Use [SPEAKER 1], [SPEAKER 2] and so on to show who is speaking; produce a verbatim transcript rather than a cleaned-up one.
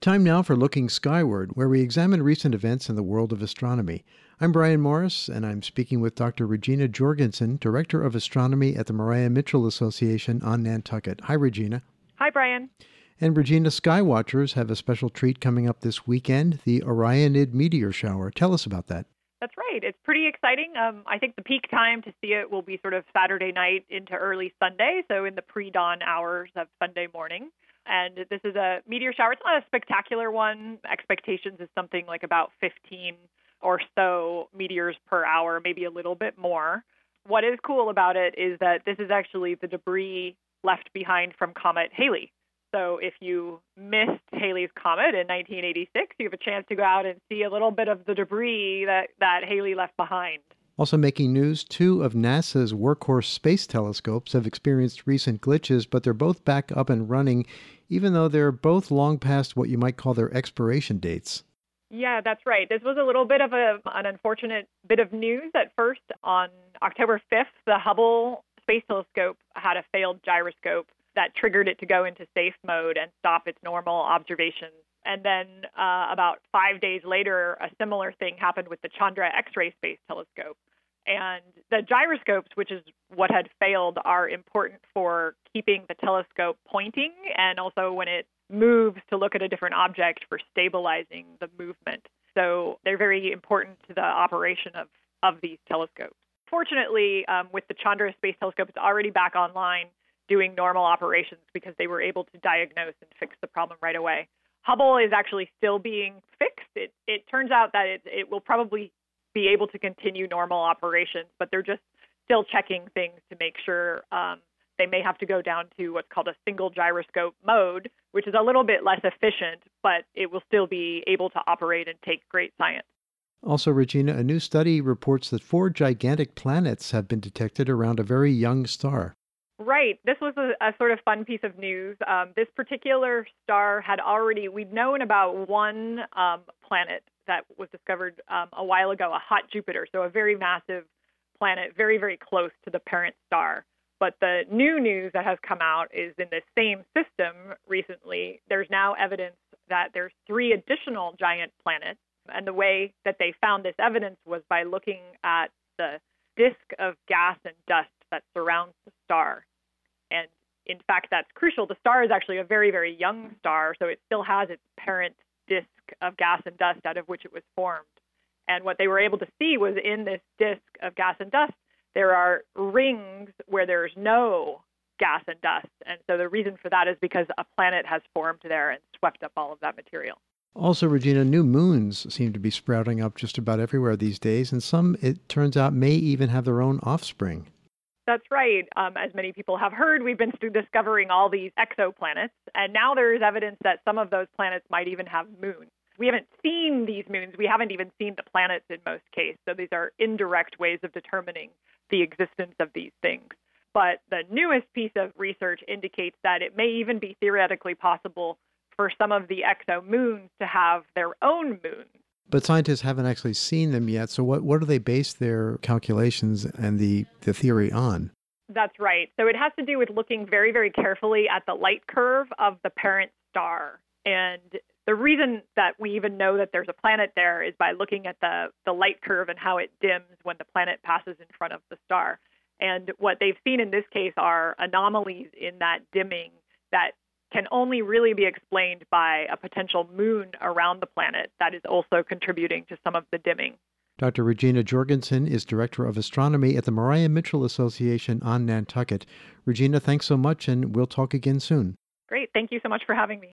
[SPEAKER 1] Time now for Looking Skyward, where we examine recent events in the world of astronomy. I'm Brian Morris, and I'm speaking with Doctor Regina Jorgensen, Director of Astronomy at the Maria Mitchell Association on Nantucket. Hi, Regina.
[SPEAKER 2] Hi, Brian.
[SPEAKER 1] And Regina, skywatchers have a special treat coming up this weekend, the Orionid meteor shower. Tell us about that.
[SPEAKER 2] That's right. It's pretty exciting. Um, I think the peak time to see it will be sort of Saturday night into early Sunday, so in the pre-dawn hours of Sunday morning. And this is a meteor shower. It's not a spectacular one. Expectations is something like about fifteen or so meteors per hour, maybe a little bit more. What is cool about it is that this is actually the debris left behind from Comet Halley. So if you missed Halley's comet in nineteen eighty-six, you have a chance to go out and see a little bit of the debris that, that Halley left behind.
[SPEAKER 1] Also making news, two of NASA's workhorse space telescopes have experienced recent glitches, but they're both back up and running, even though they're both long past what you might call their expiration dates.
[SPEAKER 2] Yeah, that's right. This was a little bit of a, an unfortunate bit of news at first. On October fifth, the Hubble Space Telescope had a failed gyroscope that triggered it to go into safe mode and stop its normal observations. And then uh, about five days later, a similar thing happened with the Chandra X-ray Space Telescope. And the gyroscopes, which is what had failed, are important for keeping the telescope pointing, and also when it moves to look at a different object for stabilizing the movement. So they're very important to the operation of, of these telescopes. Fortunately, um, with the Chandra Space Telescope, it's already back online doing normal operations because they were able to diagnose and fix the problem right away. Hubble is actually still being fixed. It, it turns out that it, it will probably be able to continue normal operations, but they're just still checking things to make sure. Um, they may have to go down to what's called a single gyroscope mode, which is a little bit less efficient, but it will still be able to operate and take great science.
[SPEAKER 1] Also, Regina, a new study reports that four gigantic planets have been detected around a very young star.
[SPEAKER 2] Right. This was a, a sort of fun piece of news. Um, this particular star had already, we'd known about one um, planet that was discovered um, a while ago, a hot Jupiter, so a very massive planet, very, very close to the parent star. But the new news that has come out is in the same system recently, there's now evidence that there's three additional giant planets. And the way that they found this evidence was by looking at the disk of gas and dust that surrounds the star. And in fact, that's crucial. The star is actually a very, very young star, so it still has its parent disk of gas and dust out of which it was formed. And what they were able to see was in this disk of gas and dust, there are rings where there's no gas and dust. And so the reason for that is because a planet has formed there and swept up all of that material.
[SPEAKER 1] Also, Regina, new moons seem to be sprouting up just about everywhere these days, and some, it turns out, may even have their own offspring.
[SPEAKER 2] That's right. Um, as many people have heard, we've been discovering all these exoplanets, and now there's evidence that some of those planets might even have moons. We haven't seen these moons. We haven't even seen the planets in most cases, so these are indirect ways of determining the existence of these things. But the newest piece of research indicates that it may even be theoretically possible for some of the exomoons to have their own moons.
[SPEAKER 1] But scientists haven't actually seen them yet, so what, what do they base their calculations and the, the theory on?
[SPEAKER 2] That's right. So it has to do with looking very, very carefully at the light curve of the parent star. And the reason that we even know that there's a planet there is by looking at the, the light curve and how it dims when the planet passes in front of the star. And what they've seen in this case are anomalies in that dimming that can only really be explained by a potential moon around the planet that is also contributing to some of the dimming.
[SPEAKER 1] Doctor Regina Jorgensen is Director of Astronomy at the Maria Mitchell Association on Nantucket. Regina, thanks so much, and we'll talk again soon.
[SPEAKER 2] Great. Thank you so much for having me.